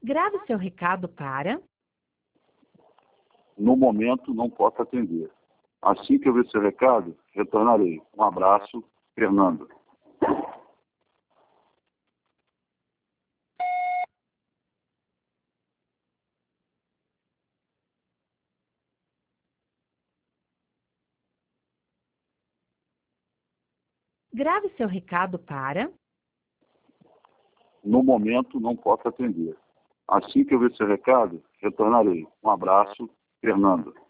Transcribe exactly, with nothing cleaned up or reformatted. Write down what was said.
Grave seu recado para... No momento, não posso atender. Assim que eu ver seu recado, retornarei. Um abraço, Fernando. Grave seu recado para... No momento, não posso atender. Assim que eu ver seu recado, retornarei. Um abraço, Fernando.